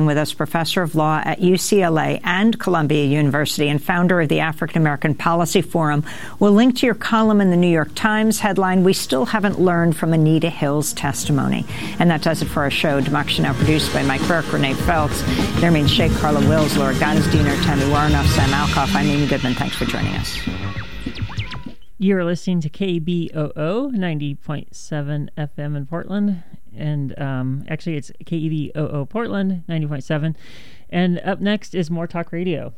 with us, professor of law at UCLA and Columbia University and founder of the African American Policy Forum. We'll link to your column in the New York Times, headline, "We Still Haven't Learned from Anita Hill's Testimony." And that does it for our show. Democracy Now! Produced by Mike Burke, Renee Feltz, Nermeen Sheikh, Carla Wills, Laura Gottesdiener, Tammy Warnoff, Sam Alcoff. I'm Amy Goodman. Thanks for joining us. You're listening to KBOO 90.7 FM in Portland. And actually, it's KEBOO Portland 90.7. And up next is More Talk Radio.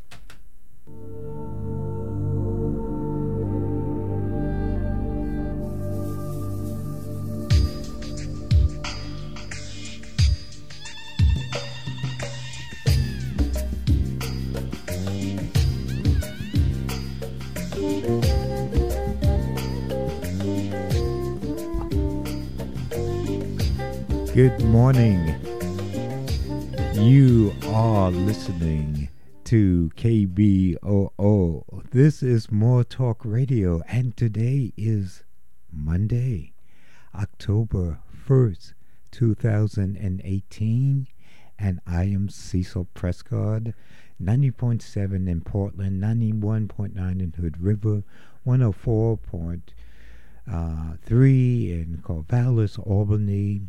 Good morning. You are listening to KBOO. This is More Talk Radio, and today is Monday, October 1st, 2018, and I am Cecil Prescott, 90.7 in Portland, 91.9 in Hood River, 104.3 in Corvallis, Albany,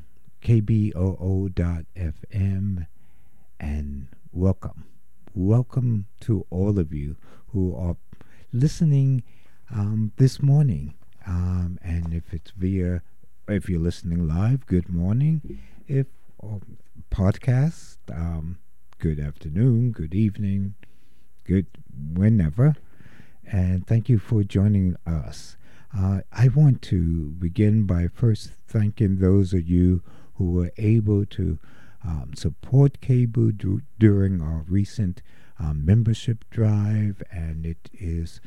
KBOO.FM, and welcome to all of you who are listening this morning, and if you're listening live, good morning. If podcast, good afternoon, good evening, good whenever, and thank you for joining us. I want to begin by first thanking those of you who were able to support KBOO during our recent membership drive, and it is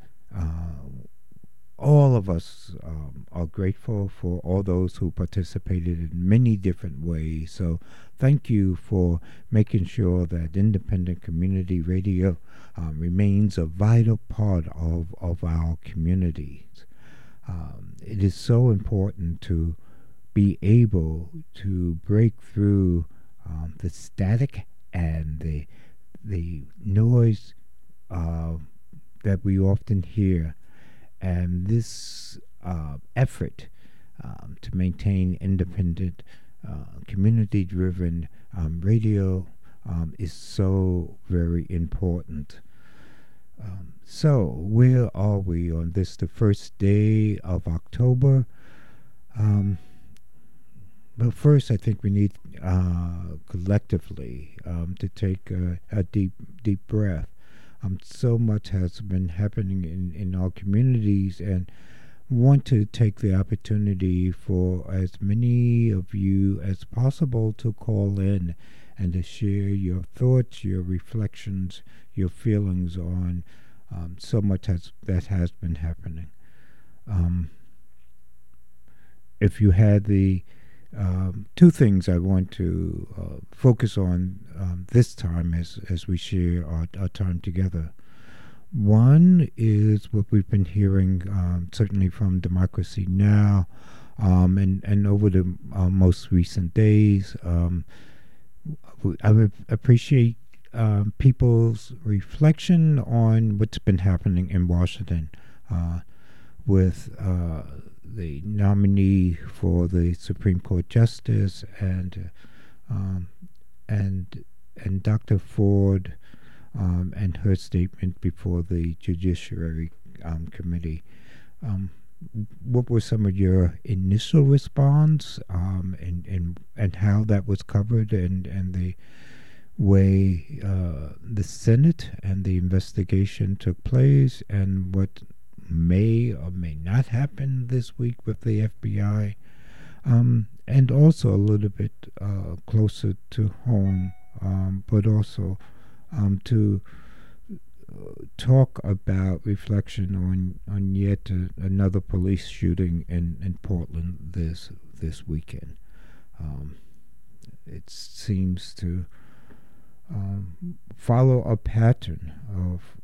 all of us are grateful for all those who participated in many different ways. So thank you for making sure that independent community radio remains a vital part of our communities. It is so important to be able to break through the static and the noise that we often hear, and this effort to maintain independent, community-driven radio is so very important. So where are we on this, the first day of October? But first, I think we need collectively to take a deep breath. So much has been happening in our communities, and want to take the opportunity for as many of you as possible to call in and to share your thoughts, your reflections, your feelings on so much that has been happening. If you had the two things I want to focus on this time as we share our time together. One is what we've been hearing certainly from Democracy Now! And over the most recent days. I would appreciate people's reflection on what's been happening in Washington with the nominee for the Supreme Court Justice and Dr. Ford and her statement before the Judiciary Committee. What were some of your initial response and how that was covered and the way the Senate and the investigation took place, and what may or may not happen this week with the FBI, and also a little bit closer to home, but also to talk about reflection on yet another police shooting in Portland this weekend. It seems to follow a pattern of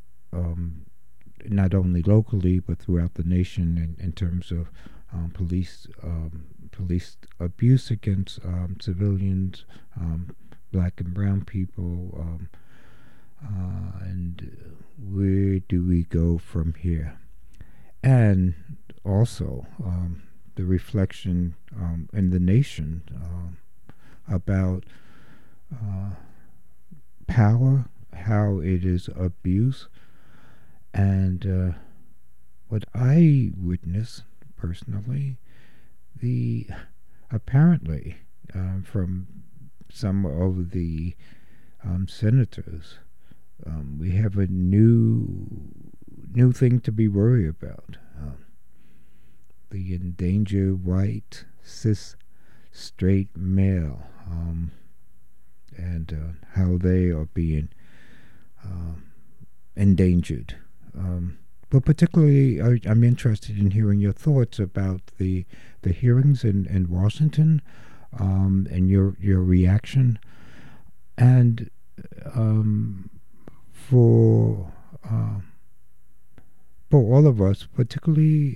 not only locally but throughout the nation in terms of police abuse against civilians, black and brown people, and where do we go from here? And also the reflection in the nation about power, how it is abused, and what I witnessed personally, the apparently from some of the senators, we have a new thing to be worried about. The endangered white cis straight male, and how they are being endangered. But particularly, I'm interested in hearing your thoughts about the hearings in Washington, and your reaction, and for all of us, particularly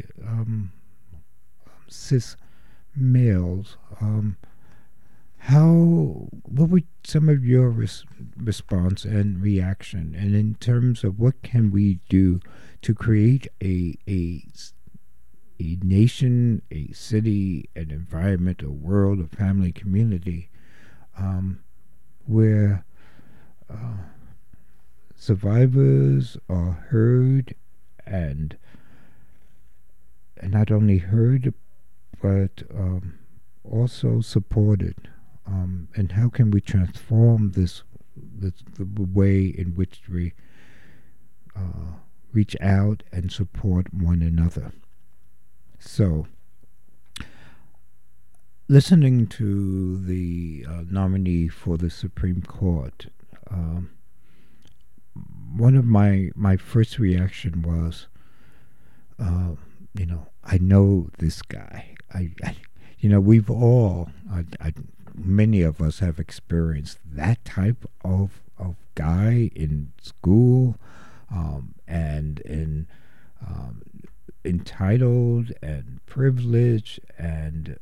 cis males, what would some of your response and reaction, and in terms of what can we do to create a nation, a city, an environment, a world, a family, community, where survivors are heard and not only heard, but also supported. And how can we transform the way in which we reach out and support one another? So, listening to the nominee for the Supreme Court, one of my first reaction was, I know this guy. We've all, many of us have experienced that type of guy in school, and in entitled and privileged and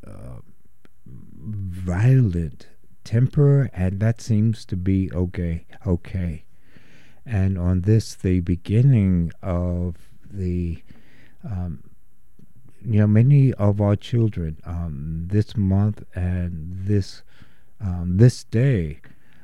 violent temper, and that seems to be okay. And on this, the beginning of the many of our children this month and this day,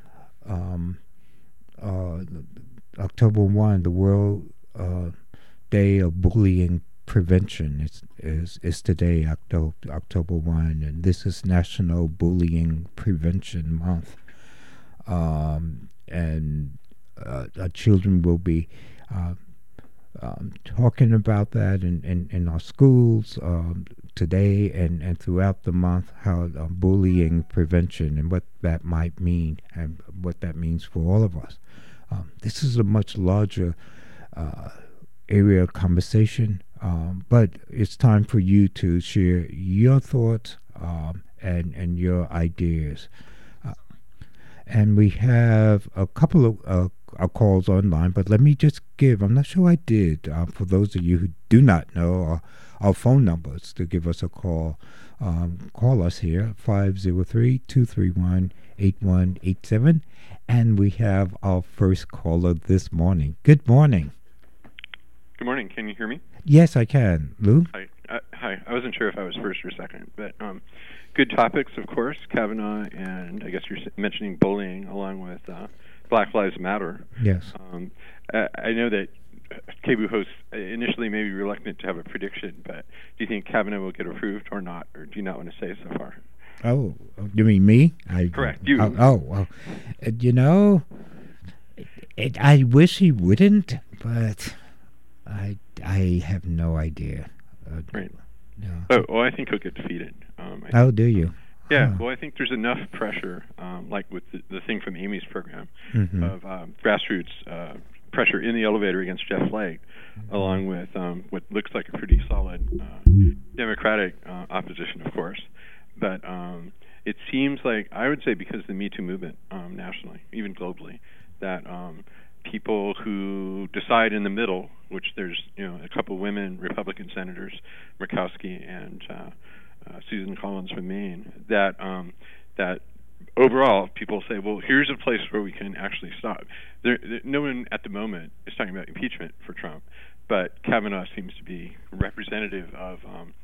October 1, the World Day of Bullying Prevention is today, October 1, and this is National Bullying Prevention Month. And our children will be talking about that in our schools today and throughout the month, how bullying prevention and what that might mean and what that means for all of us. This is a much larger area of conversation, but it's time for you to share your thoughts and your ideas. And we have a couple of calls online, but let me just give, I'm not sure I did, for those of you who do not know our phone numbers to give us a call. Call us here, 503-231-8187. And we have our first caller this morning. Good morning. Good morning. Can you hear me? Yes, I can. Lou? Hi. Hi. I wasn't sure if I was first or second, but good topics, of course. Kavanaugh, and I guess you're mentioning bullying along with Black Lives Matter. Yes. I know that KBOO hosts initially may be reluctant to have a prediction, but do you think Kavanaugh will get approved or not, or do you not want to say so far? Oh, you mean me? Correct. You. I wish he wouldn't, but I have no idea. Right. No. Oh, I think he'll get defeated. Do you? Yeah. Well, I think there's enough pressure, like with the thing from Amy's program, of grassroots pressure in the elevator against Jeff Flake, along with what looks like a pretty solid Democratic opposition, of course. But it seems like, I would say, because of the Me Too movement nationally, even globally, that people who decide in the middle, which there's a couple women Republican senators, Murkowski and Susan Collins from Maine, that overall, people say, well, here's a place where we can actually stop. No one at the moment is talking about impeachment for Trump, but Kavanaugh seems to be representative of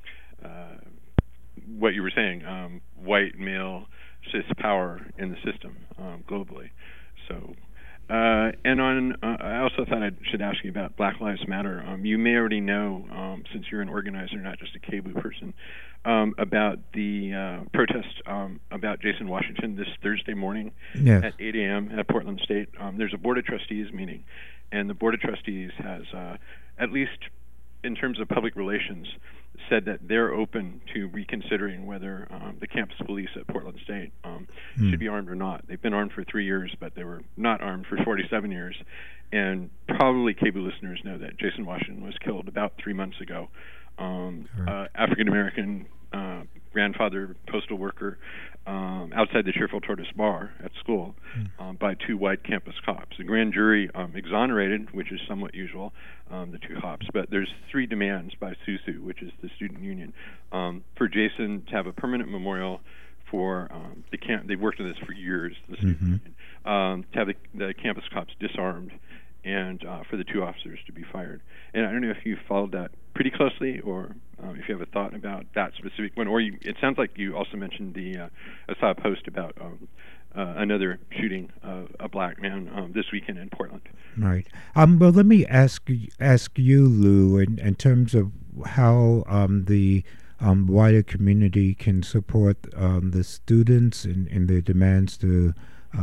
what you were saying, white male cis power in the system globally. So, and I also thought I should ask you about Black Lives Matter. You may already know, since you're an organizer, not just a KBOO person, about the protest about Jason Washington this Thursday morning at 8 a.m. at Portland State. There's a Board of Trustees meeting, and the Board of Trustees has, at least in terms of public relations, said that they're open to reconsidering whether the campus police at Portland State should be armed or not. They've been armed for 3 years, but they were not armed for 47 years. And probably KBOO listeners know that Jason Washington was killed about 3 months ago. African-American grandfather, postal worker, outside the Cheerful Tortoise Bar at school by 2 white campus cops. The grand jury exonerated, which is somewhat usual, the 2 cops. But there's 3 demands by SUSU, which is the student union, for Jason to have a permanent memorial for the camp. They've worked on this for years, the student union, to have the campus cops disarmed, and for the 2 officers to be fired. And I don't know if you followed that pretty closely, or if you have a thought about that specific one, or it sounds like you also mentioned I saw a post about another shooting of a black man this weekend in Portland. Right. Well, let me ask you, Lou, in terms of how the wider community can support the students in their demands to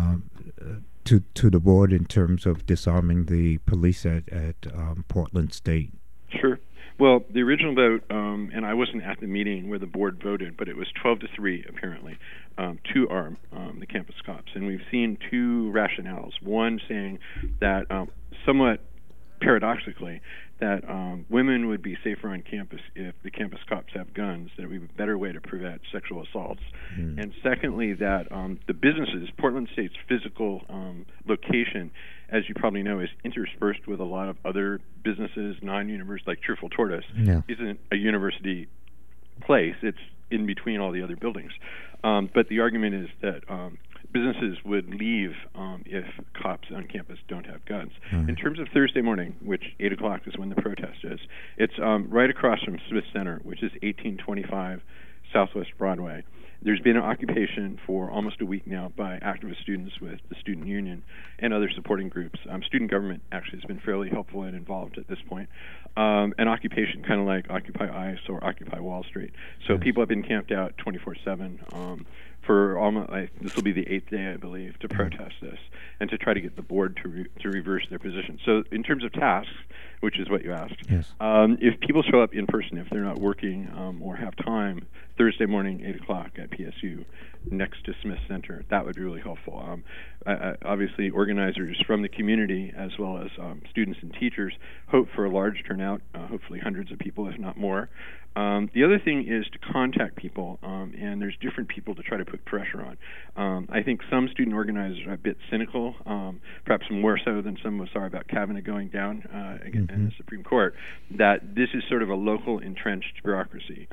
the board in terms of disarming the police at Portland State. Sure. Well, the original vote, and I wasn't at the meeting where the board voted, but it was 12-3 apparently to arm the campus cops. And we've seen 2 rationales. One saying that, somewhat paradoxically, that women would be safer on campus if the campus cops have guns, that it would be a better way to prevent sexual assaults. And secondly, that the businesses, Portland State's physical location, as you probably know, is interspersed with a lot of other businesses, non-university, like Cheerful Tortoise, isn't a university place. It's in between all the other buildings. But the argument is that businesses would leave if cops on campus don't have guns. In terms of Thursday morning, which 8 o'clock is when the protest is, it's right across from Smith Center, which is 1825 Southwest Broadway. There's been an occupation for almost a week now by activist students with the student union and other supporting groups. Student government actually has been fairly helpful and involved at this point. An occupation kind of like Occupy ICE or Occupy Wall Street. So people have been camped out 24/7 for almost, this will be the 8th day, I believe, to protest this and to try to get the board to reverse their position. So in terms of tasks, which is what you asked, if people show up in person, if they're not working or have time, Thursday morning, 8 o'clock at PSU, next to Smith Center, that would be really helpful. Obviously, organizers from the community, as well as students and teachers, hope for a large turnout, hopefully hundreds of people, if not more. The other thing is to contact people, and there's different people to try to put pressure on. I think some student organizers are a bit cynical, perhaps more so than some of us are about Kavanaugh going down in the Supreme Court, that this is sort of a local entrenched bureaucracy.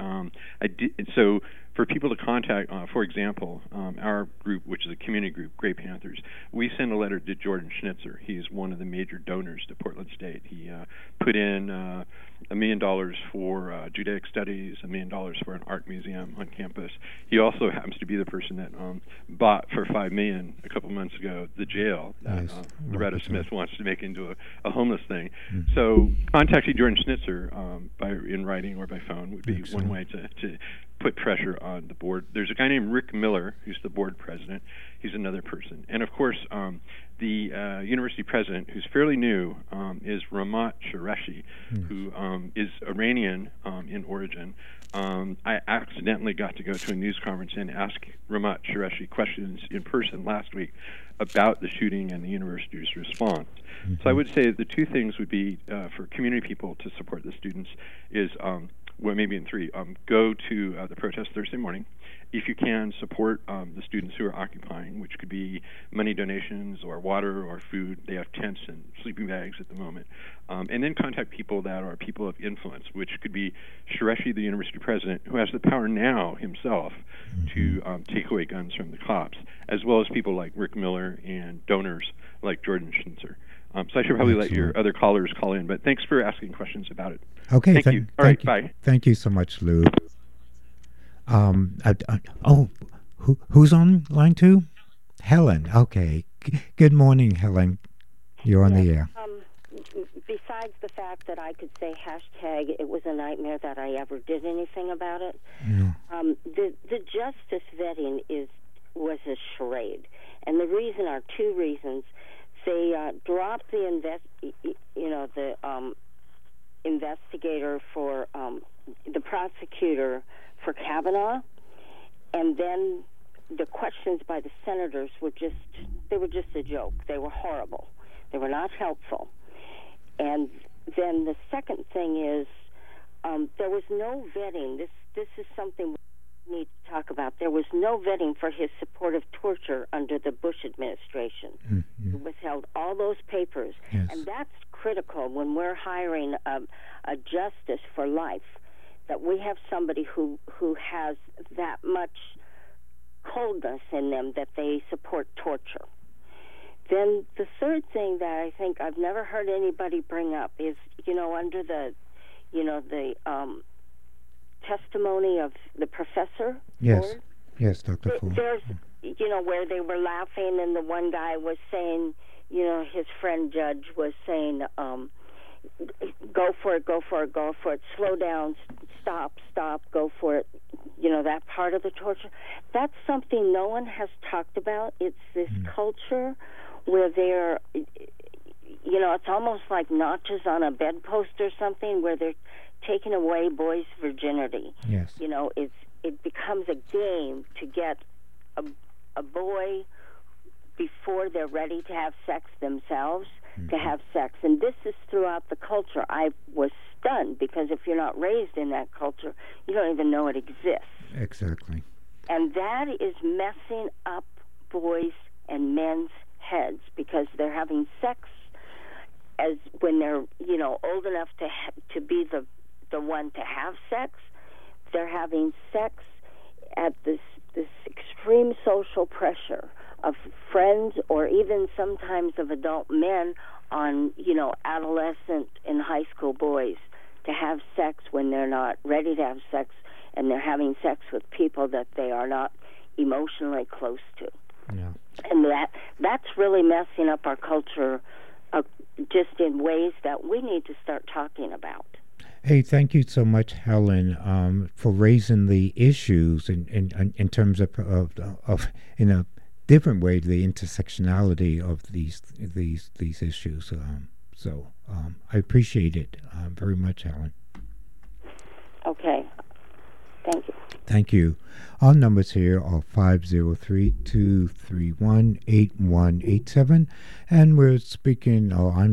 So for people to contact, for example, our group, which is a community group, Gray Panthers, we send a letter to Jordan Schnitzer. He's one of the major donors to Portland State. He put in $1 million for Judaic Studies, $1 million for an art museum on campus. He also happens to be the person that bought for $5 million a couple months ago the jail that Loretta Smith wants to make into a homeless thing. So contacting Jordan Schnitzer in writing or by phone would be one way to put pressure on the board. There's a guy named Rick Miller, who's the board president. He's another person. And of course, the university president, who's fairly new, is Ramat Qureshi, who is Iranian in origin. I accidentally got to go to a news conference and ask Ramat Qureshi questions in person last week about the shooting and the university's response. So I would say the 2 things would be for community people to support the students is well, maybe in 3, go to the protest Thursday morning, if you can, support the students who are occupying, which could be money donations or water or food. They have tents and sleeping bags at the moment. And then contact people that are people of influence, which could be Qureshi, the university president, who has the power now himself to take away guns from the cops, as well as people like Rick Miller and donors like Jordan Schnitzer. So I should probably let your other callers call in, but thanks for asking questions about it. Okay, thank you. All right, bye. Thank you so much, Lou. Who's on line 2? Helen. Okay. Good morning, Helen. You're on the air. Besides the fact that I could say hashtag, it was a nightmare that I ever did anything about it. Yeah. The justice vetting was a charade, and the reason are 2 reasons. They dropped the investigator for the prosecutor for Kavanaugh, and then the questions by the senators were just a joke. They were horrible. They were not helpful. And then the second thing is there was no vetting. This is something we need to talk about. There was no vetting for his support of torture under the Bush administration. Mm-hmm. He withheld all those papers. Yes. And that's critical when we're hiring a justice for life, that we have somebody who has that much coldness in them that they support torture. Then the third thing that I think I've never heard anybody bring up is, under the testimony of the professor. Yes. Ford, Yes, Dr. Ford. There's, where they were laughing and the one guy was saying, his friend judge was saying, go for it, go for it, go for it, slow down, stop, go for it. That part of the torture. That's something no one has talked about. It's this culture where they're, it's almost like notches on a bedpost or something, where they're taking away boys' virginity. Yes. It becomes a game to get a boy before they're ready to have sex themselves, to have sex. And this is throughout the culture. I was stunned, because if you're not raised in that culture, you don't even know it exists. Exactly. And that is messing up boys' and men's heads, because they're having sex as when they're, old enough to be the one to have sex. They're having sex at this extreme social pressure of friends, or even sometimes of adult men on, adolescent and high school boys, to have sex when they're not ready to have sex, and they're having sex with people that they are not emotionally close to. Yeah. And that's really messing up our culture, just in ways that we need to start talking about. Hey, thank you so much, Helen, for raising the issues in terms of in a different way, the intersectionality of these issues. So I appreciate it very much, Helen. Okay. Thank you. Thank you. Our numbers here are 503-231-8187, and I'm speaking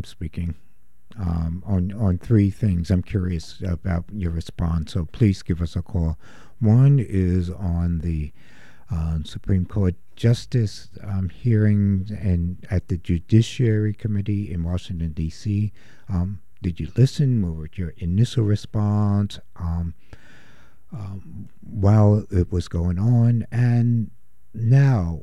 on 3 things. I'm curious about your response, so please give us a call. One is on the Supreme Court Justice hearings and at the Judiciary Committee in Washington, D.C. Did you listen? What was your initial response while it was going on? And now,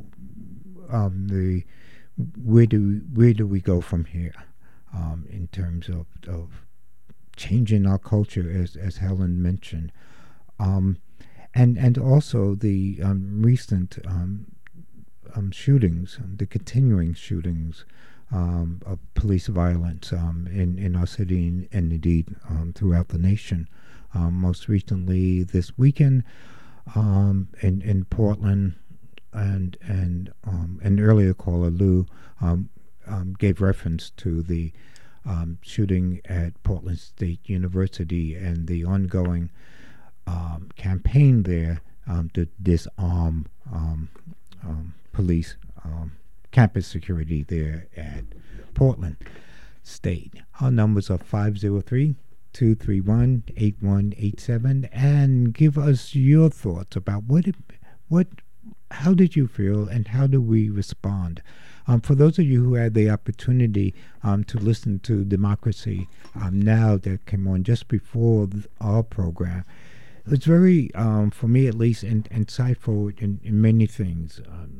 where do we go from here in terms of changing our culture, as Helen mentioned, and also the recent shootings, the continuing shootings of police violence in our city and indeed throughout the nation. Most recently this weekend in Portland, and an earlier caller, Lou, gave reference to the shooting at Portland State University and the ongoing campaign there to disarm police campus security there at Portland State. Our numbers are 503-231-8187, and give us your thoughts about what how did you feel, and how do we respond? For those of you who had the opportunity to listen to Democracy Now! That came on just before our program, it was very, for me at least, insightful in many things.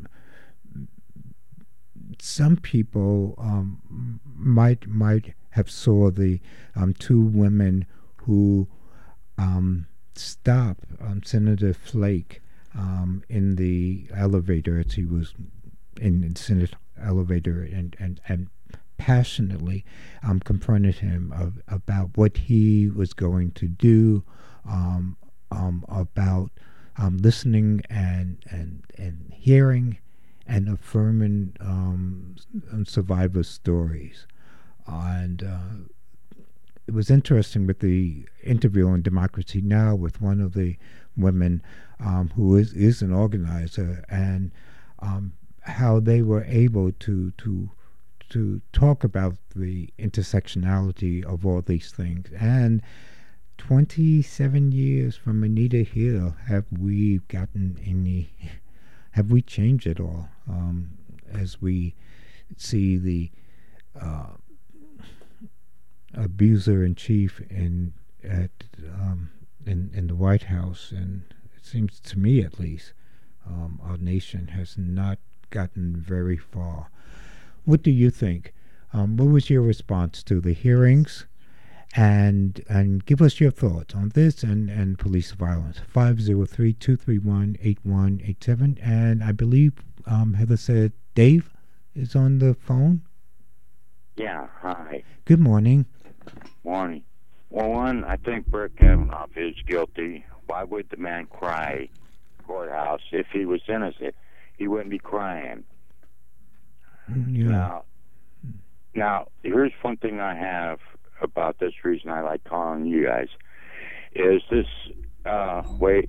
Some people might have saw the two women who stopped Senator Flake in the elevator as he was in the Senate elevator, and passionately confronted him about what he was going to do, about listening and hearing and affirming survivor stories. And it was interesting with the interview on Democracy Now! With one of the women who is an organizer, and how they were able to talk about the intersectionality of all these things. And 27 years from Anita Hill, have we changed at all? As we see the abuser in chief in the White House, and it seems to me at least our nation has not gotten very far. What do you think? What was your response to the hearings? And give us your thoughts on this and police violence. 503-231-8187. And I believe Heather said Dave is on the phone. Yeah, hi. Good morning. Morning. Well, one, I think Brett Kavanaugh is guilty. Why would the man cry courthouse? If he was innocent, he wouldn't be crying. Yeah. Now, here's one thing I have about this reason I like calling you guys, is this, this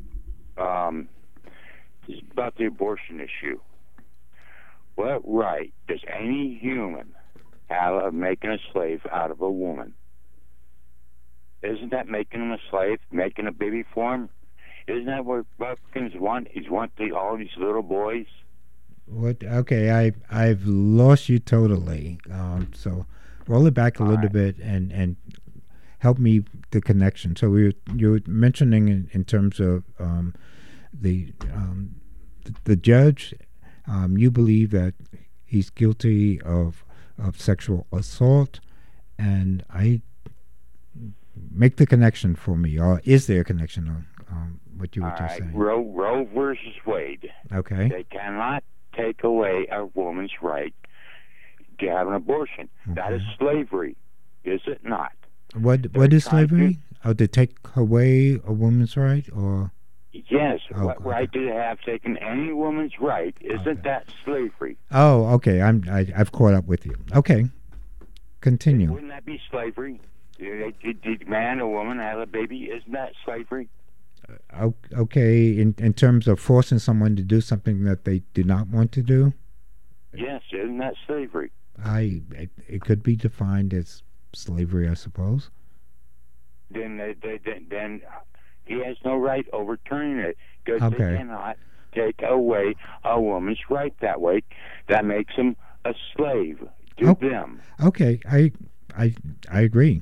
is about the abortion issue. What right does any human have of making a slave out of a woman? Isn't that making him a slave, making a baby for him? Isn't that what Republicans want? He's wanting all these little boys. What? Okay, I've lost you totally. So roll it back a little bit and help me the connection. So you're mentioning in terms of the judge. You believe that he's guilty of sexual assault, and I make the connection for me. Or is there a connection on what you were just saying? Roe versus Wade. Okay. They cannot take away a woman's right to have an abortion. Okay. That is slavery, is it not? What is slavery? To take away a woman's right, or? Yes. What right do they have taken any woman's right? Isn't that slavery? Oh, okay. I've caught up with you. Okay. Continue. Wouldn't that be slavery? Did man or woman have a baby? Isn't that slavery? Okay. In terms of forcing someone to do something that they do not want to do? Yes. Isn't that slavery? It could be defined as slavery, I suppose. Then he has no right overturning it, because they cannot take away a woman's right that way. That makes him a slave to them. Okay, I agree.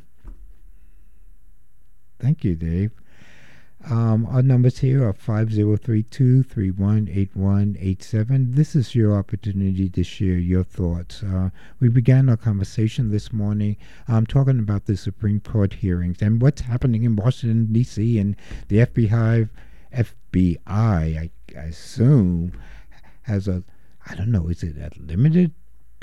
Thank you, Dave. Our numbers here are 503-231-8187. This is your opportunity to share your thoughts. We began our conversation this morning talking about the Supreme Court hearings and what's happening in Washington, D.C. and the FBI, I assume, has is it a limited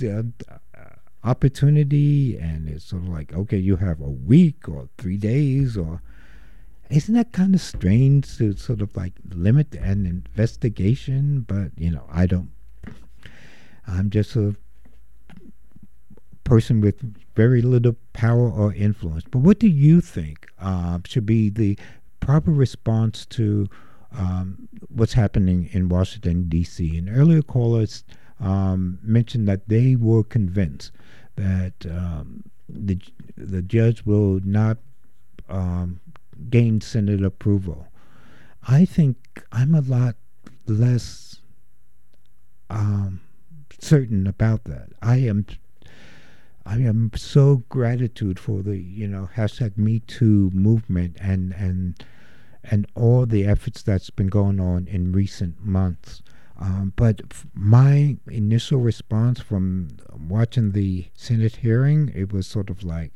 opportunity? And it's sort of like, okay, you have a week or 3 days, or... Isn't that kind of strange to sort of like limit an investigation? But, I'm just a person with very little power or influence. But what do you think should be the proper response to what's happening in Washington, D.C.? And earlier callers mentioned that they were convinced that the judge will not gain Senate approval. I think I'm a lot less certain about that. I am so gratitude for the hashtag Me Too movement and all the efforts that's been going on in recent months. But my initial response from watching the Senate hearing, it was sort of like,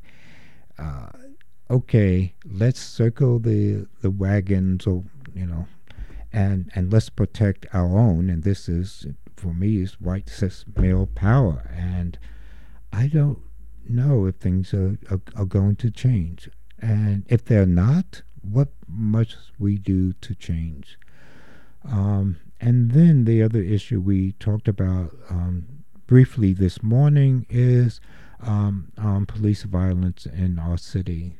okay, let's circle the wagons, or and let's protect our own. And this is, for me, is white cis male power. And I don't know if things are going to change. And if they're not, what must we do to change? And then the other issue we talked about briefly this morning is police violence in our city.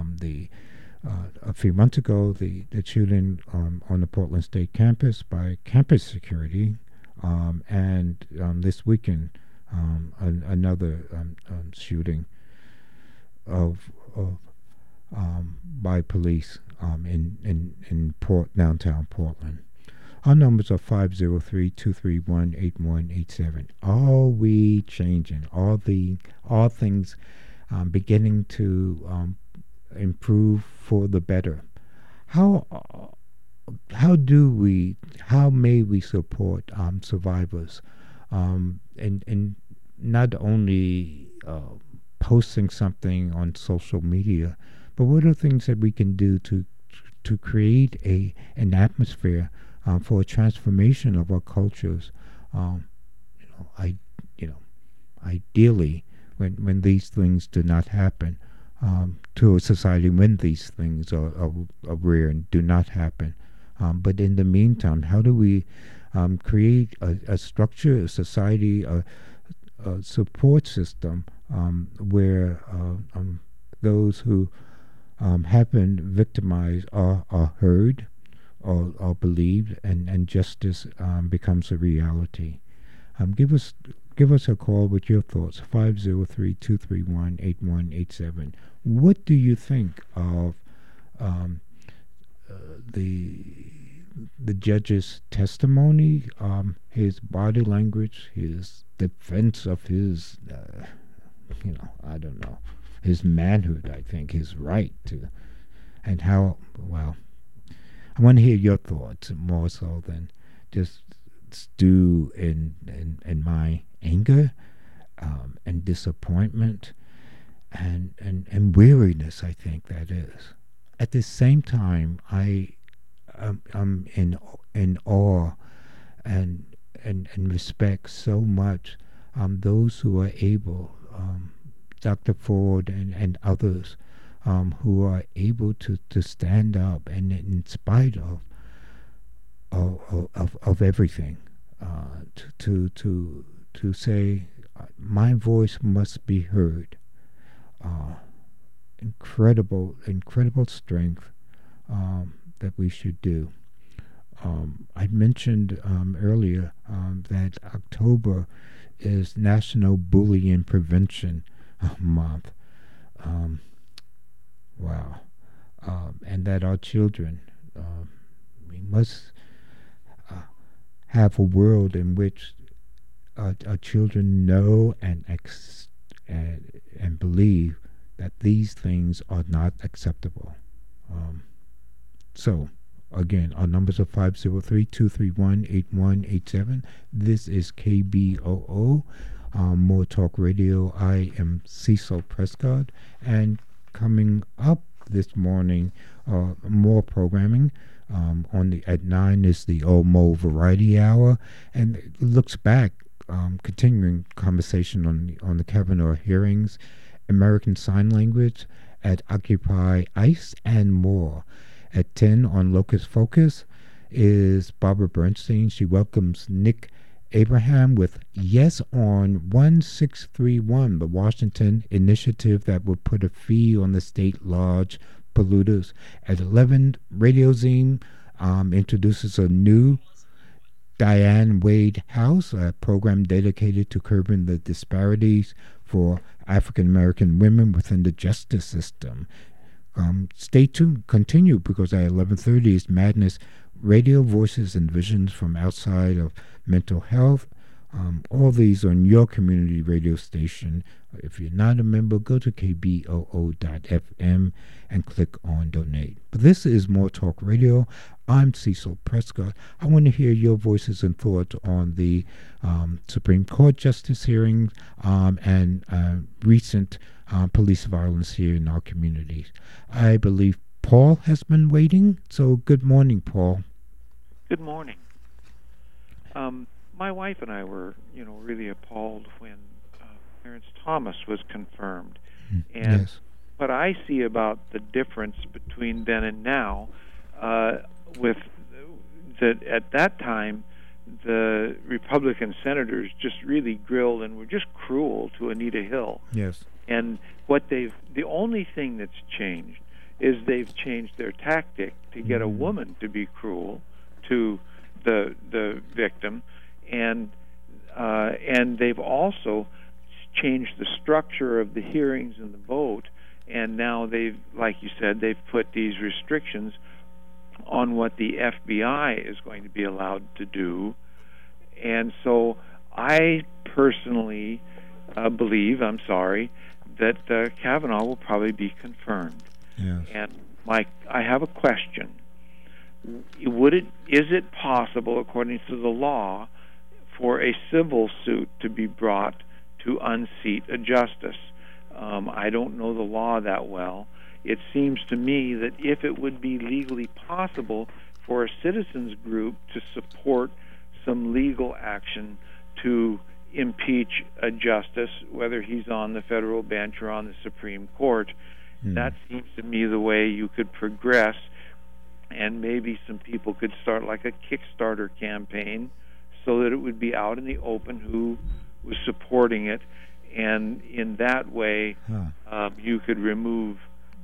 A few months ago, the shooting on the Portland State campus by campus security, and this weekend another shooting of by police in downtown Portland. Our numbers are 503-231-8187. Are we changing? Are things beginning to improve for the better? How may we support survivors, and not only posting something on social media, but what are things that we can do to create an atmosphere for a transformation of our cultures? Ideally, when these things do not happen, to a society when these things are rare and do not happen. But in the meantime, how do we create a structure, a society, a support system where those who have been victimized are heard, or believed, and justice becomes a reality? Give us a call with your thoughts, 503-231-8187. What do you think of the judge's testimony, his body language, his defense of his, I don't know, his manhood, I think, his right to, and how, well, I want to hear your thoughts more so than just stew in my anger and disappointment and weariness, I think that is. At the same time, I'm in awe and respect so much those who are able, Dr. Ford and others, who are able to stand up and in spite of everything, to say my voice must be heard. Incredible strength that we should do. I mentioned earlier that October is National Bullying Prevention Month. Wow. And that our children, we must have a world in which our children know and believe that these things are not acceptable. So, again, our numbers are 503-231-8187. This is KBOO, More Talk Radio. I am Cecil Prescott, and coming up this morning, more programming. At 9 is the Omo Variety Hour, and it looks back, continuing conversation on the Kavanaugh hearings, American Sign Language at Occupy ICE, and more. At 10 on Locust Focus is Barbara Bernstein. She welcomes Nick Abraham with Yes on 1631, the Washington initiative that will put a fee on the state lodge polluters. At 11, Radio Zine introduces a new Diane Wade House, a program dedicated to curbing the disparities for African American women within the justice system. Stay tuned, continue, because at 11:30 is Madness radio, voices and visions from outside of mental health. All these on your community radio station. If you're not a member, go to kboo.fm and click on donate. But this is More Talk Radio. I'm Cecil Prescott. I want to hear your voices and thoughts on the Supreme Court justice hearings and recent police violence here in our communities. I believe Paul has been waiting. So good morning, Paul. Good morning. My wife and I were, really appalled when Clarence Thomas was confirmed. And Yes. what I see about the difference between then and now, with that at that time, the Republican senators just really grilled and were just cruel to Anita Hill. Yes. And the only thing that's changed is they've changed their tactic to get a woman to be cruel to the victim, and they've also changed the structure of the hearings and the vote, and now they've, like you said, they've put these restrictions on what the FBI is going to be allowed to do. And so I personally believe, that Kavanaugh will probably be confirmed. Yes. And Mike, I have a question. Is it possible, according to the law, for a civil suit to be brought to unseat a justice? I don't know the law that well. It seems to me that if it would be legally possible for a citizens group to support some legal action to impeach a justice, whether he's on the federal bench or on the Supreme Court, that seems to me the way you could progress, and maybe some people could start like a Kickstarter campaign so that it would be out in the open who was supporting it, and in that way you could remove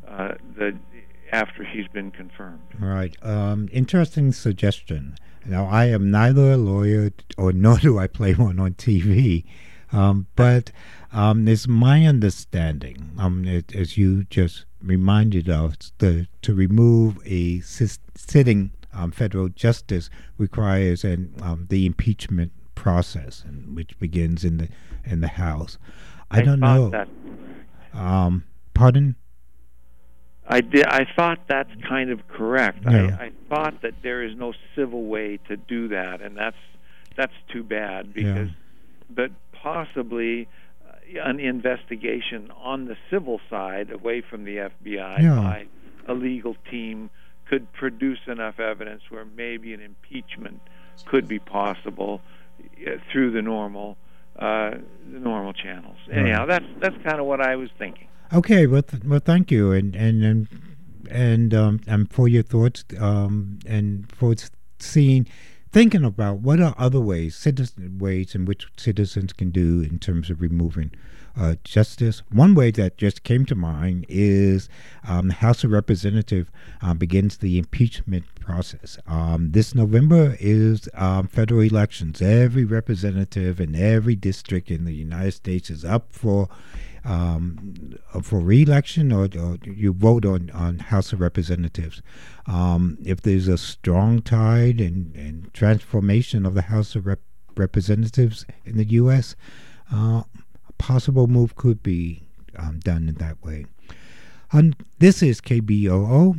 after he's been confirmed. Right. Interesting suggestion. Now, I am neither a lawyer nor do I play one on TV, but it's my understanding, as you just reminded us, to remove a sitting federal justice requires the impeachment process, which begins in the House. I don't know. Pardon? I thought that's kind of correct. Yeah. I thought that there is no civil way to do that, and that's too bad, because but possibly an investigation on the civil side, away from the FBI, by a legal team, could produce enough evidence where maybe an impeachment could be possible through the normal channels. Anyhow, that's kind of what I was thinking. Okay, well, thank you, and for your thoughts, and for thinking about what are other ways in which citizens can do in terms of removing justice. One way that just came to mind is the House of Representatives begins the impeachment process. This November is federal elections. Every representative in every district in the United States is up for re-election, or you vote on House of Representatives. If there's a strong tide and transformation of the House of Representatives in the U.S., a possible move could be done in that way. This is KBOO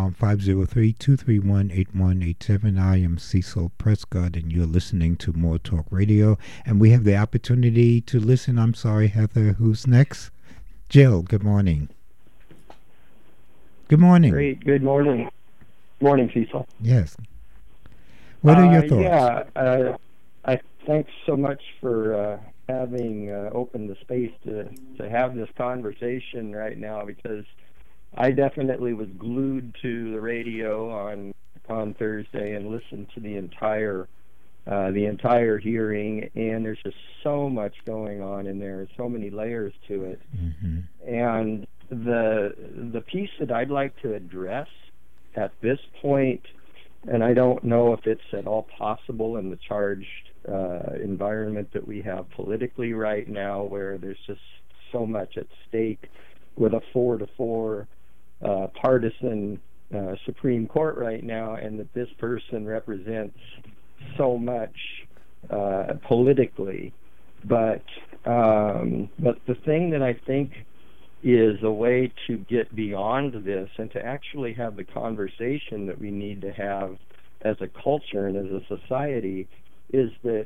503-231-8187. I am Cecil Prescott, and you're listening to More Talk Radio. And we have the opportunity to listen. I'm sorry, Heather. Who's next? Jill, good morning. Good morning. Great. Good morning. Morning, Cecil. Yes. What are your thoughts? Yeah, I thanks so much for having opened the space to have this conversation right now, because I definitely was glued to the radio on Thursday and listened to the entire hearing, and there's just so much going on in there, so many layers to it. And the piece that I'd like to address at this point, and I don't know if it's at all possible in the charged environment that we have politically right now, where there's just so much at stake with a 4-to-4 partisan Supreme Court right now, and that this person represents so much politically. But the thing that I think is a way to get beyond this and to actually have the conversation that we need to have as a culture and as a society is that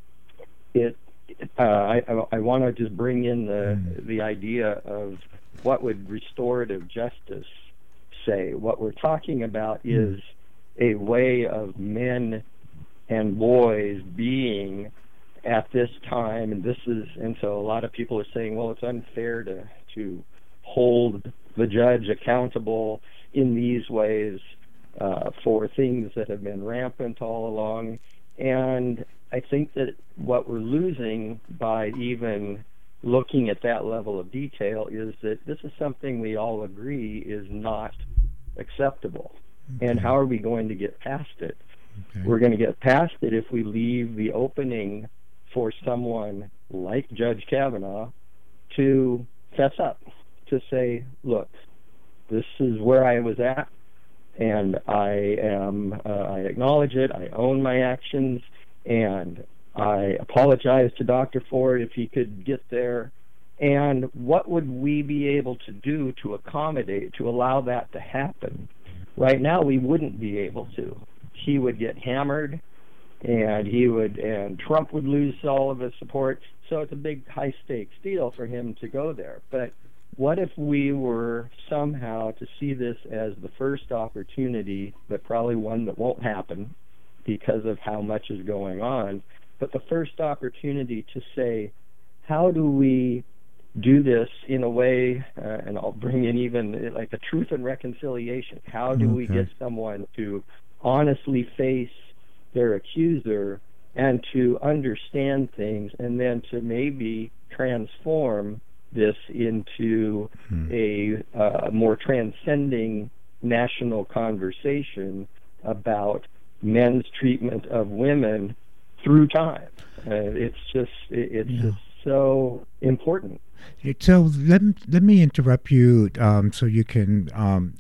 I want to just bring in the idea of what would restorative justice say. What we're talking about is a way of men and boys being at this time, and so a lot of people are saying, well, it's unfair to hold the judge accountable in these ways for things that have been rampant all along. And I think that what we're losing by even looking at that level of detail is that this is something we all agree is not acceptable. Okay. And how are we going to get past it? Okay. We're going to get past it if we leave the opening for someone like Judge Kavanaugh to fess up, to say, look, this is where I was at, and I acknowledge it, I own my actions, and I apologize to Dr. Ford if he could get there. And what would we be able to do to accommodate, to allow that to happen? Right now, we wouldn't be able to. He would get hammered, and Trump would lose all of his support. So it's a big high stakes deal for him to go there. But what if we were somehow to see this as the first opportunity, but probably one that won't happen because of how much is going on, but the first opportunity to say, how do we do this in a way, and I'll bring in even like the truth and reconciliation. How do we get someone to honestly face their accuser and to understand things, and then to maybe transform this into a more transcending national conversation about men's treatment of women through time. It's just so important. So let me interrupt you so you can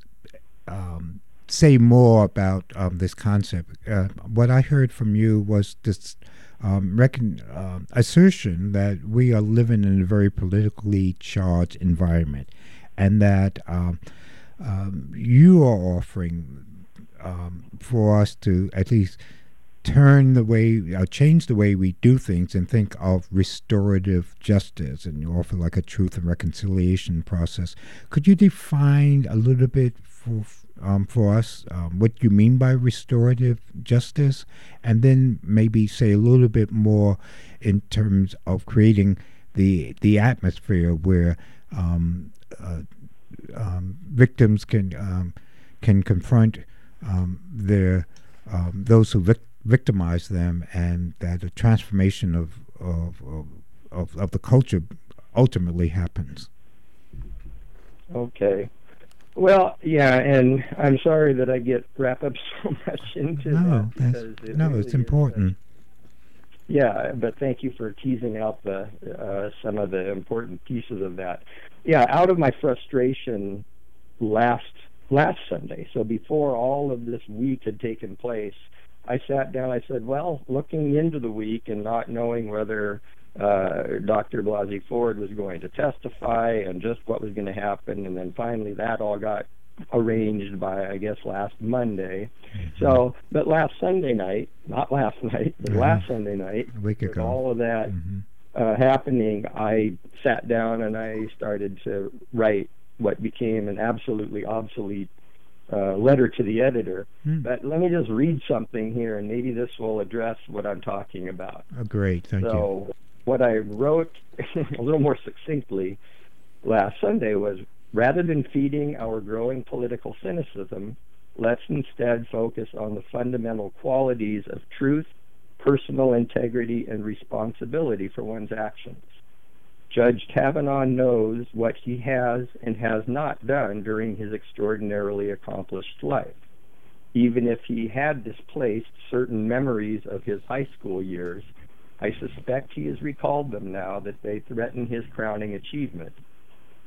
say more about this concept. What I heard from you was this assertion that we are living in a very politically charged environment, and that you are offering for us to at least turn the way, change the way we do things and think of restorative justice, and you offer like a truth and reconciliation process. Could you define a little bit for us what you mean by restorative justice, and then maybe say a little bit more in terms of creating the atmosphere where victims can confront those who victimize them, and that a transformation of the culture ultimately happens. Okay. Well, yeah, and I'm sorry that I get wrapped up so much into that. Because it's important. Yeah, but thank you for teasing out some of the important pieces of that. Yeah, out of my frustration last Sunday, so before all of this week had taken place, I sat down, I said, well, looking into the week and not knowing whether Dr. Blasey Ford was going to testify and just what was going to happen, and then finally that all got arranged by, I guess, last Monday. So, but last Sunday night, not last night, but last Sunday night, with all of that happening, I sat down and I started to write what became an absolutely obsolete letter to the editor. But let me just read something here, and maybe this will address what I'm talking about. Oh, great. Thank you. So what I wrote a little more succinctly last Sunday was, rather than feeding our growing political cynicism, let's instead focus on the fundamental qualities of truth, personal integrity, and responsibility for one's actions. Judge Kavanaugh knows what he has and has not done during his extraordinarily accomplished life. Even if he had displaced certain memories of his high school years, I suspect he has recalled them now that they threaten his crowning achievement.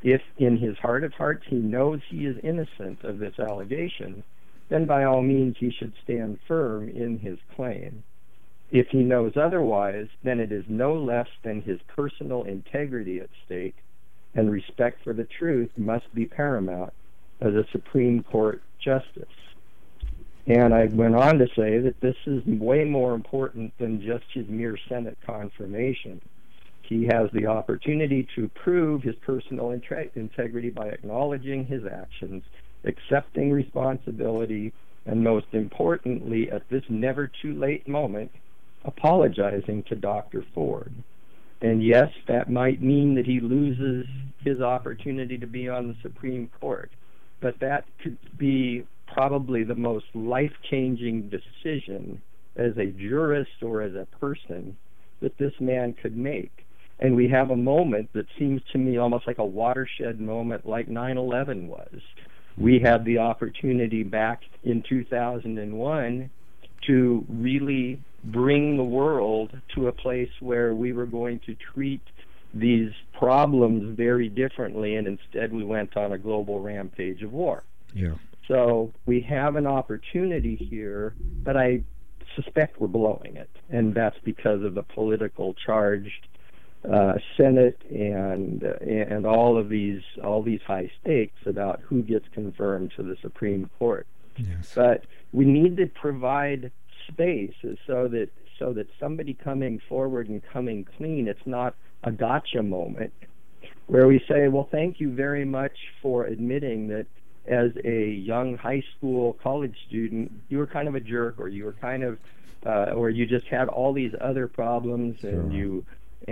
If in his heart of hearts he knows he is innocent of this allegation, then by all means he should stand firm in his claim. If he knows otherwise, then it is no less than his personal integrity at stake, and respect for the truth must be paramount as a Supreme Court justice. And I went on to say that this is way more important than just his mere Senate confirmation. He has the opportunity to prove his personal integrity by acknowledging his actions, accepting responsibility, and most importantly, at this never too late moment, apologizing to Dr. Ford. And yes, that might mean that he loses his opportunity to be on the Supreme Court, but that could be probably the most life-changing decision as a jurist or as a person that this man could make. And we have a moment that seems to me almost like a watershed moment like 9/11 was. We had the opportunity back in 2001 to really bring the world to a place where we were going to treat these problems very differently, and instead we went on a global rampage of war. Yeah. So we have an opportunity here, but I suspect we're blowing it, and that's because of the political charged Senate and all these high stakes about who gets confirmed to the Supreme Court. Yes. But we need to provide space so that somebody coming forward and coming clean, it's not a gotcha moment where we say, well, thank you very much for admitting that as a young high school, college student, you were kind of a jerk, or you were kind of, or you just had all these other problems, and you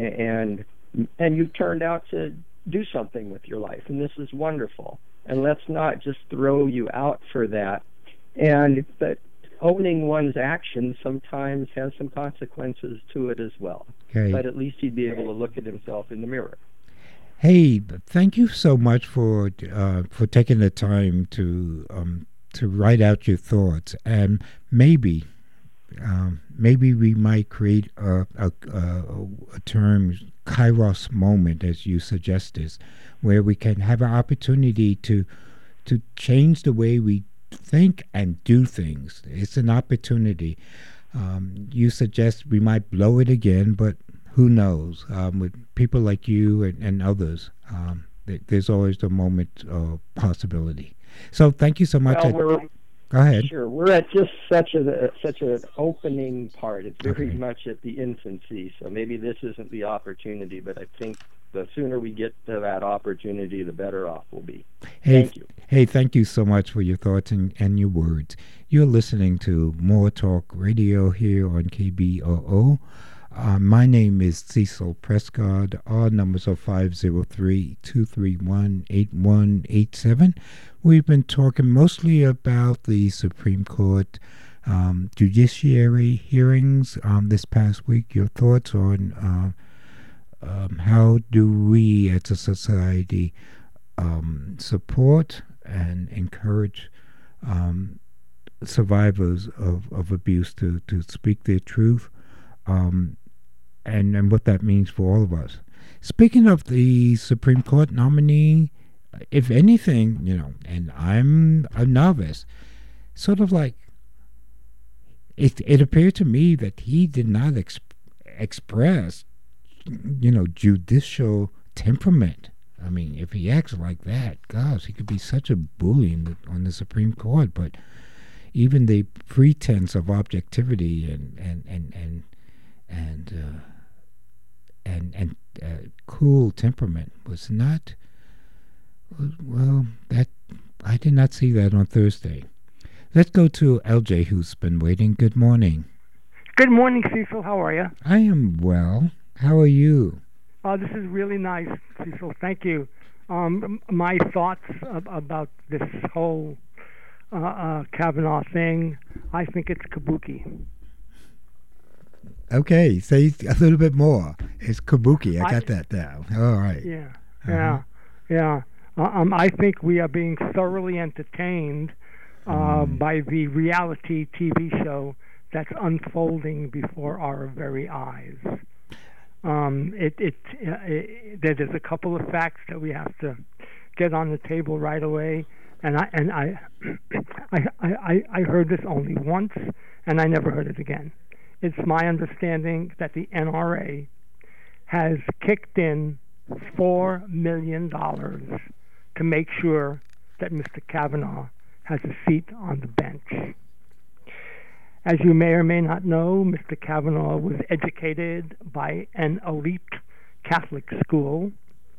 turned out to do something with your life, and this is wonderful. And let's not just throw you out for that. But owning one's actions sometimes has some consequences to it as well. Okay. But at least he'd be able to look at himself in the mirror. Hey, thank you so much for taking the time to write out your thoughts, and maybe we might create a term, Kairos moment, as you suggested, where we can have an opportunity to change the way we think and do things. It's an opportunity. You suggest we might blow it again, but who knows? With people like you and others, there's always a moment of possibility. So thank you so much. Well, go ahead. Sure. We're at just such an opening part. It's very much at the infancy, so maybe this isn't the opportunity, but I think the sooner we get to that opportunity, the better off we'll be. Thank you. Hey, thank you so much for your thoughts and your words. You're listening to More Talk Radio here on KBOO. My name is Cecil Prescott. Our numbers are 503-231-8187. We've been talking mostly about the Supreme Court judiciary hearings this past week. Your thoughts on how do we as a society support and encourage survivors of abuse to speak their truth, and what that means for all of us. Speaking of the Supreme Court nominee, if anything, and I'm a novice, sort of like it appeared to me that he did not express, judicial temperament. I mean, if he acts like that, gosh, he could be such a bully on the Supreme Court. But even the pretense of objectivity and cool temperament was not. Well, that I did not see that on Thursday. Let's go to LJ, who's been waiting. Good morning. Good morning, Cecil. How are you? I am well. How are you? This is really nice, Cecil. Thank you. My thoughts about this whole Kavanaugh thing, I think it's kabuki. Okay, say a little bit more. It's kabuki. I got that down. All right. Yeah. I think we are being thoroughly entertained by the reality TV show that's unfolding before our very eyes. There's a couple of facts that we have to get on the table right away. And I heard this only once, and I never heard it again. It's my understanding that the NRA has kicked in $4 million to make sure that Mr. Kavanaugh has a seat on the bench. As you may or may not know, Mr. Kavanaugh was educated by an elite Catholic school,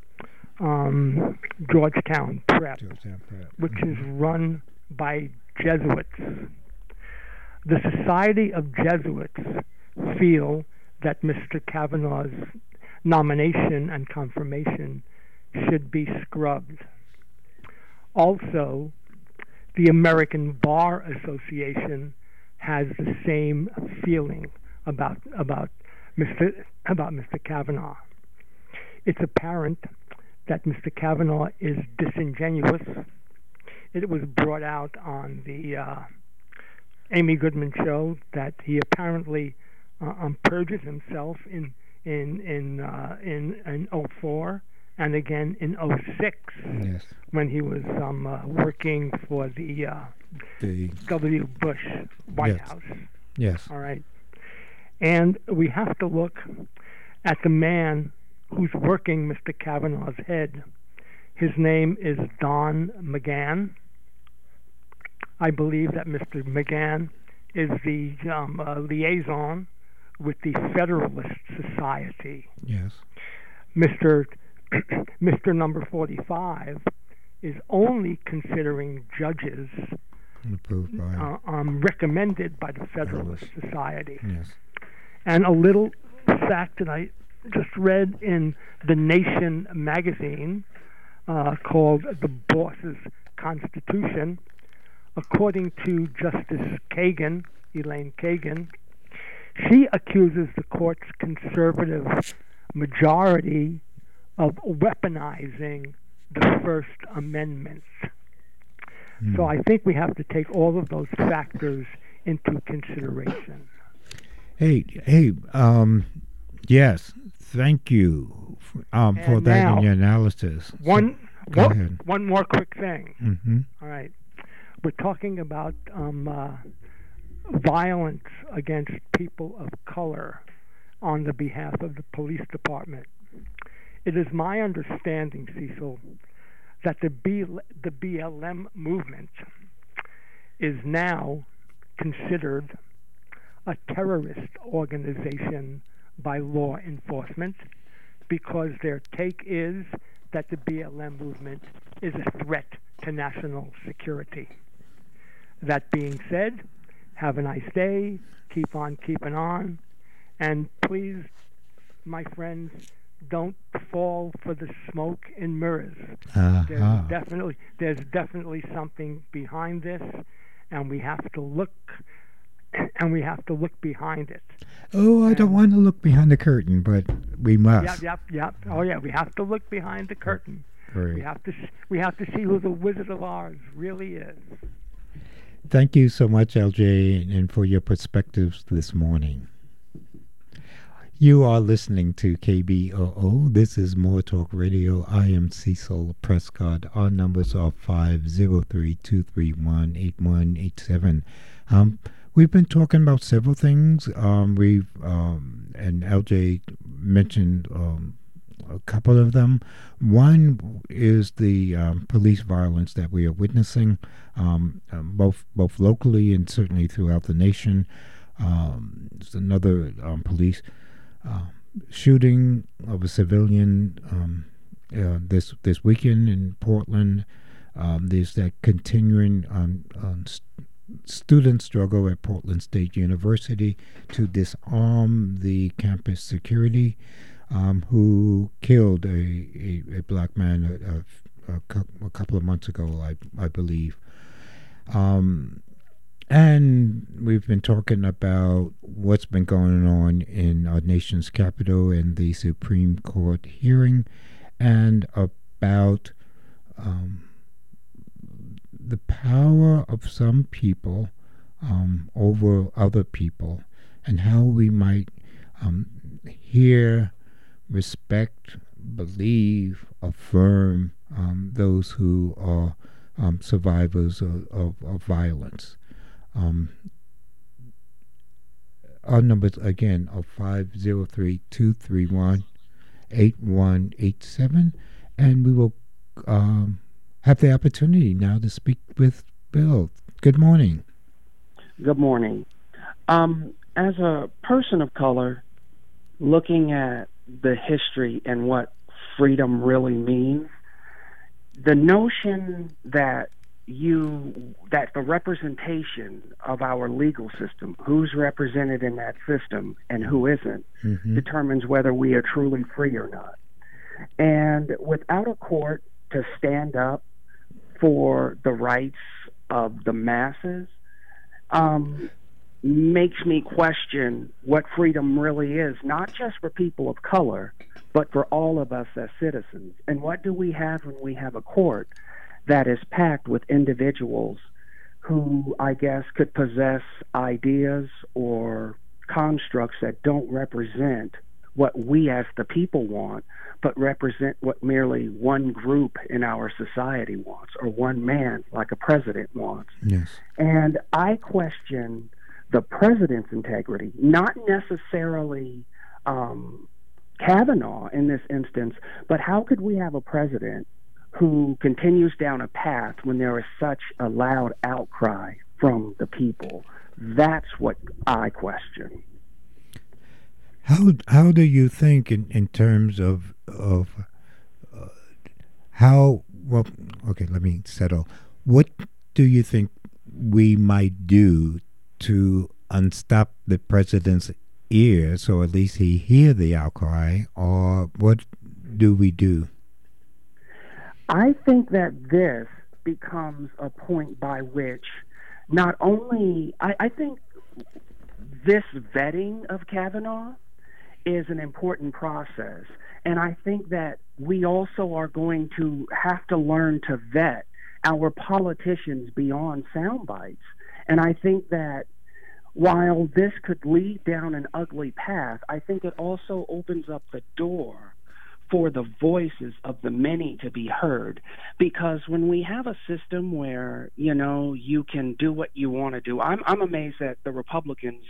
Georgetown Prep, which is run by Jesuits. The Society of Jesuits feel that Mr. Kavanaugh's nomination and confirmation should be scrubbed. Also, the American Bar Association has the same feeling about Mr. Kavanaugh. It's apparent that Mr. Kavanaugh is disingenuous. It was brought out on the Amy Goodman show that he apparently purges himself in 04 and again in 06, yes, when he was working for the W. Bush White House. Yes. All right. And we have to look at the man who's working Mr. Kavanaugh's head. His name is Don McGahn. I believe that Mr. McGahn is the liaison with the Federalist Society. Yes. Mr. Number 45 is only considering judges recommended by the Federalist Society. Yes. And a little fact that I just read in The Nation magazine called The Boss's Constitution, according to Justice Kagan, Elaine Kagan, she accuses the court's conservative majority of weaponizing the First Amendment. So I think we have to take all of those factors into consideration. Yes, thank you for that in your analysis. One more quick thing. Mm-hmm. All right. We're talking about violence against people of color on the behalf of the police department. It is my understanding, Cecil, that the BLM movement is now considered a terrorist organization by law enforcement because their take is that the BLM movement is a threat to national security. That being said, have a nice day, keep on keeping on, and please, my friends, don't fall for the smoke and mirrors. There's definitely something behind this, and we have to look behind it. Oh, I don't want to look behind the curtain, but we must. Yep. Oh yeah, we have to look behind the curtain. Great. We have to see who the Wizard of Oz really is. Thank you so much, LJ, and for your perspectives this morning. You are listening to KBOO. This is More Talk Radio. I am Cecil Prescott. Our numbers are 503-231-8187. We've been talking about several things. And LJ mentioned a couple of them. One is the police violence that we are witnessing, both locally and certainly throughout the nation. There's another police shooting of a civilian this weekend in Portland. There's that continuing student struggle at Portland State University to disarm the campus security, who killed a black man a couple of months ago, I believe. And we've been talking about what's been going on in our nation's capital and the Supreme Court hearing, and about the power of some people over other people, and how we might hear, respect, believe, affirm those who are survivors of violence. Our numbers again are 503-231-8187, and we will have the opportunity now to speak with Bill. Good morning. Good morning. As a person of color, looking at the history and what freedom really means, the notion that the representation of our legal system, who's represented in that system and who isn't, determines whether we are truly free or not. And without a court to stand up for the rights of the masses, makes me question what freedom really is, not just for people of color, but for all of us as citizens. And what do we have when we have a court that is packed with individuals who, I guess, could possess ideas or constructs that don't represent what we as the people want, but represent what merely one group in our society wants, or one man, like a president, wants. Yes. And I question the president's integrity, not necessarily Kavanaugh in this instance, but how could we have a president who continues down a path when there is such a loud outcry from the people? That's what I question. How do you think in terms of how, well, okay, let me settle. What do you think we might do to unstop the president's ears, or at least he hear the outcry, or what do we do? I think that this becomes a point by which not only, I think this vetting of Kavanaugh is an important process. And I think that we also are going to have to learn to vet our politicians beyond sound bites. And I think that while this could lead down an ugly path, I think it also opens up the door for the voices of the many to be heard. Because when we have a system where, you know, you can do what you want to do, I'm amazed that the Republicans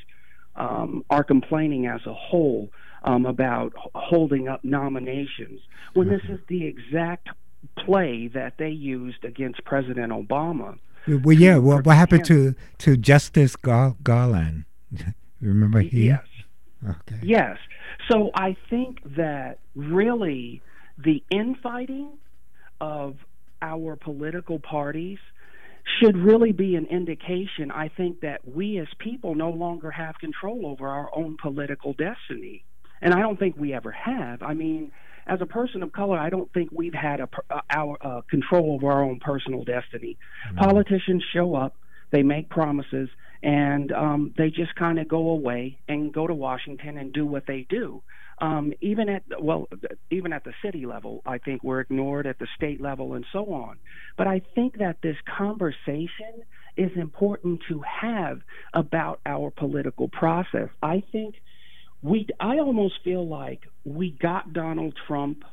are complaining as a whole about holding up nominations, when this is the exact play that they used against President Obama. Well, yeah. What happened to Justice Garland? Remember he? Yes. Okay. Yes. So I think that really the infighting of our political parties should really be an indication, I think, that we as people no longer have control over our own political destiny. And I don't think we ever have. I mean, as a person of color, I don't think we've had our control over our own personal destiny. Mm-hmm. Politicians show up, they make promises, and they just kind of go away and go to Washington and do what they do. Even at the city level, I think we're ignored, at the state level, and so on. But I think that this conversation is important to have about our political process. I think I almost feel like we got Donald Trump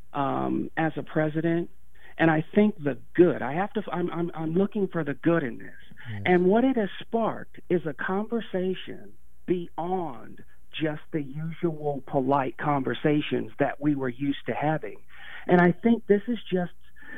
as a president, and I think the good. I'm looking for the good in this, and what it has sparked is a conversation beyond just the usual polite conversations that we were used to having. And I think this is just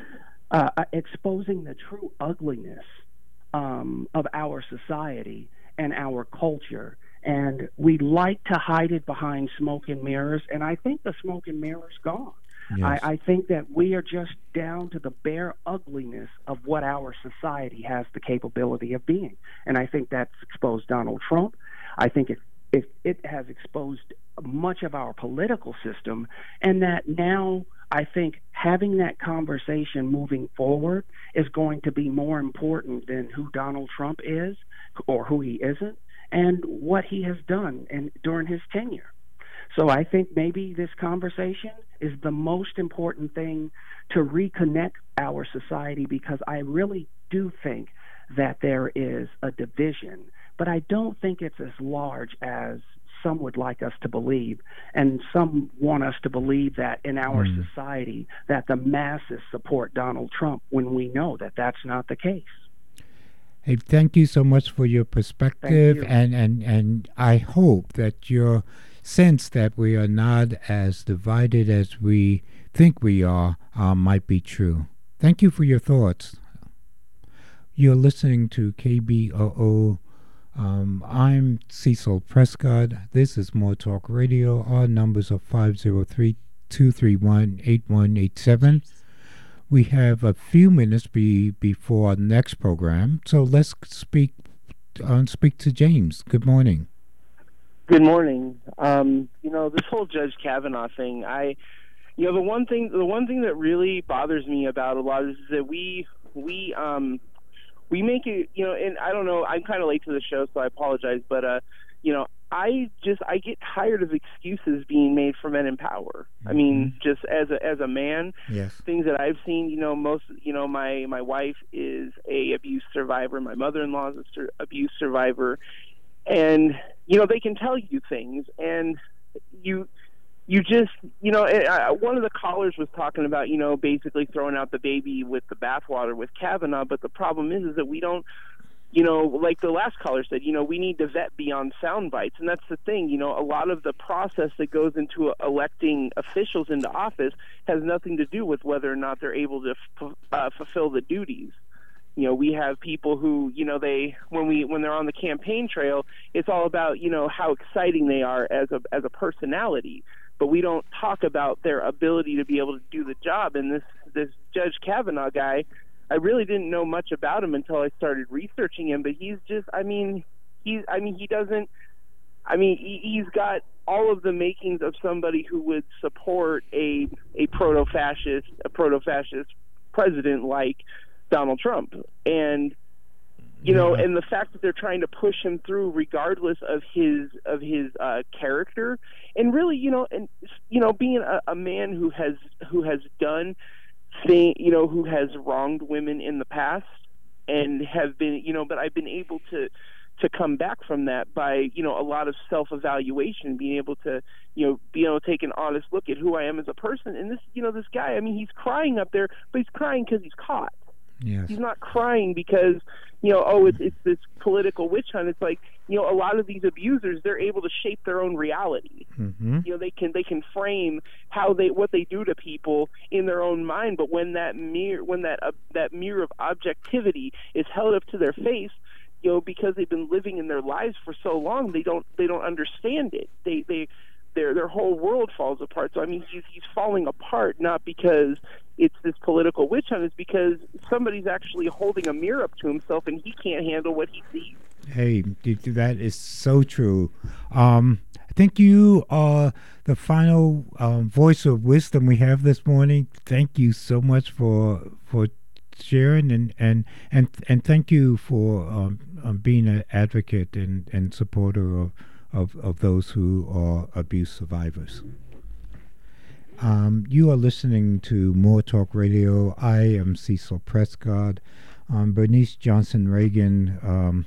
exposing the true ugliness of our society and our culture. And we like to hide it behind smoke and mirrors, and I think the smoke and mirrors gone. Yes. I think that we are just down to the bare ugliness of what our society has the capability of being. And I think that's exposed Donald Trump. I think it has exposed much of our political system, and that now I think having that conversation moving forward is going to be more important than who Donald Trump is or who he isn't, and what he has done during his tenure. So I think maybe this conversation is the most important thing to reconnect our society, because I really do think that there is a division, but I don't think it's as large as some would like us to believe. And some want us to believe that in our society that the masses support Donald Trump, when we know that that's not the case. Hey, thank you so much for your perspective, and I hope that your sense that we are not as divided as we think we are might be true. Thank you for your thoughts. You're listening to KBOO. I'm Cecil Prescott. This is More Talk Radio. Our numbers are 503-231-8187. We have a few minutes before our next program, so let's speak to James. Good morning. Good morning. This whole Judge Kavanaugh thing, the one thing that really bothers me about a lot is that we make it, and I don't know, I'm kind of late to the show, so I apologize, but I get tired of excuses being made for men in power. I mean, just as a man, yes. Things that I've seen, my wife is a abuse survivor, my mother-in-law is an abuse survivor, and they can tell you things, and you just, one of the callers was talking about, basically throwing out the baby with the bathwater with Kavanaugh, but the problem is that we don't, like the last caller said, we need to vet beyond sound bites, and that's the thing, a lot of the process that goes into electing officials into office has nothing to do with whether or not they're able to fulfill the duties. We have people who, when they're on the campaign trail, it's all about, how exciting they are as a personality. But we don't talk about their ability to be able to do the job. And this Judge Kavanaugh guy, I really didn't know much about him until I started researching him. But he's just, he's got all of the makings of somebody who would support a proto-fascist president like Donald Trump. And and the fact that they're trying to push him through regardless of his character, and really, being a man who has done things, who has wronged women in the past, and have been, but I've been able to come back from that by, a lot of self-evaluation, being able to take an honest look at who I am as a person. And this guy, he's crying up there, but he's crying because he's caught. Yes. He's not crying because, it's this political witch hunt. It's like, a lot of these abusers, they're able to shape their own reality. Mm-hmm. They can frame what they do to people in their own mind. But when that mirror of objectivity is held up to their face, because they've been living in their lives for so long, they don't understand it. Their whole world falls apart. So he's falling apart not because it's this political witch hunt. It's because somebody's actually holding a mirror up to himself, and he can't handle what he sees. Hey, that is so true. I think you are the final voice of wisdom we have this morning. Thank you so much for sharing, and thank you for being an advocate and supporter of those who are abuse survivors. You are listening to More Talk Radio. I am Cecil Prescott. Bernice Johnson Reagan,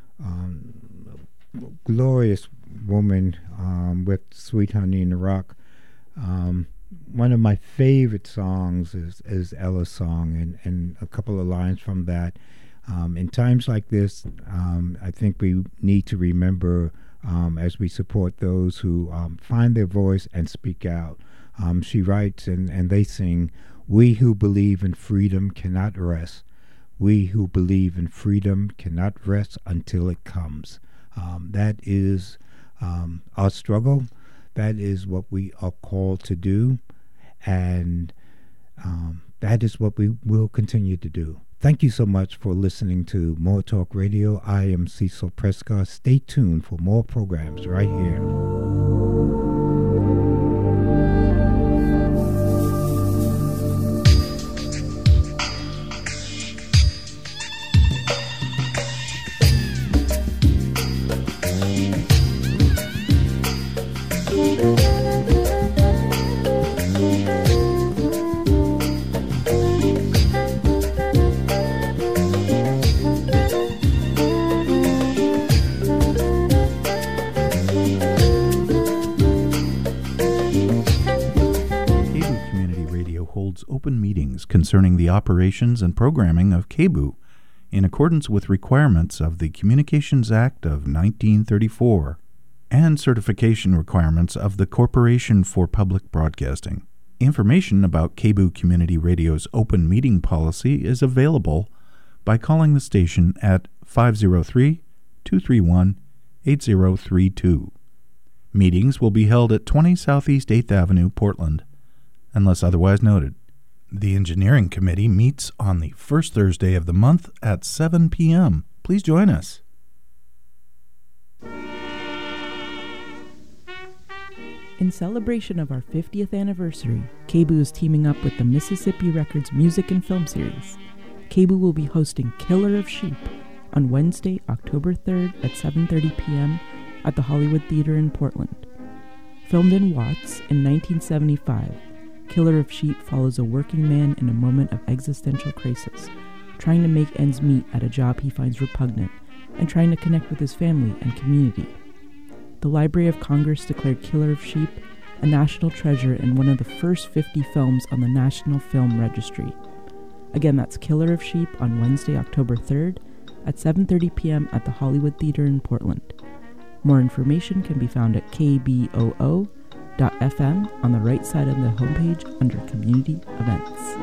glorious woman with Sweet Honey in the Rock. One of my favorite songs is Ella's song, and a couple of lines from that. In times like this, I think we need to remember as we support those who find their voice and speak out. She writes, and they sing, "We who believe in freedom cannot rest. We who believe in freedom cannot rest until it comes." That is our struggle. That is what we are called to do, and that is what we will continue to do. Thank you so much for listening to More Talk Radio. I am Cecil Prescott. Stay tuned for more programs right here. concerning the operations and programming of KBOO in accordance with requirements of the Communications Act of 1934 and certification requirements of the Corporation for Public Broadcasting. Information about KBOO Community Radio's open meeting policy is available by calling the station at 503-231-8032. Meetings will be held at 20 Southeast 8th Avenue, Portland, unless otherwise noted. The Engineering Committee meets on the first Thursday of the month at 7 p.m. Please join us. In celebration of our 50th anniversary, KBOO is teaming up with the Mississippi Records Music and Film Series. KBOO will be hosting Killer of Sheep on Wednesday, October 3rd at 7:30 p.m. at the Hollywood Theater in Portland. Filmed in Watts in 1975, Killer of Sheep follows a working man in a moment of existential crisis, trying to make ends meet at a job he finds repugnant and trying to connect with his family and community. The Library of Congress declared Killer of Sheep a national treasure and one of the first 50 films on the National Film Registry. Again, that's Killer of Sheep on Wednesday, October 3rd at 7:30 p.m. at the Hollywood Theater in Portland. More information can be found at kboo.fm on the right side of the homepage under Community Events.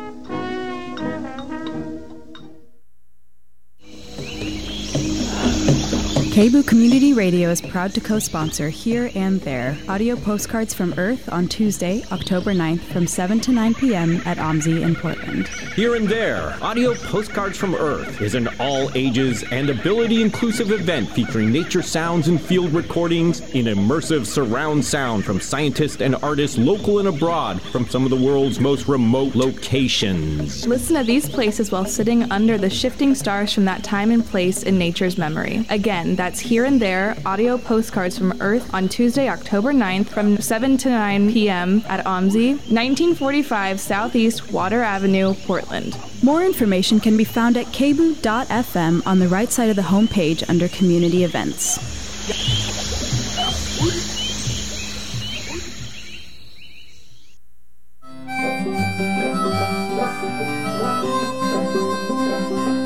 KBOO Community Radio is proud to co-sponsor Here and There, audio postcards from Earth on Tuesday, October 9th from 7 to 9 p.m. at OMSI in Portland. Here and There, audio postcards from Earth is an all-ages and ability-inclusive event featuring nature sounds and field recordings in immersive surround sound from scientists and artists local and abroad from some of the world's most remote locations. Listen to these places while sitting under the shifting stars from that time and place in nature's memory. Again, that's Here and There, audio postcards from Earth on Tuesday, October 9th from 7 to 9 p.m. at OMSI, 1945 Southeast Water Avenue, Portland. More information can be found at kboo.fm on the right side of the homepage under Community Events.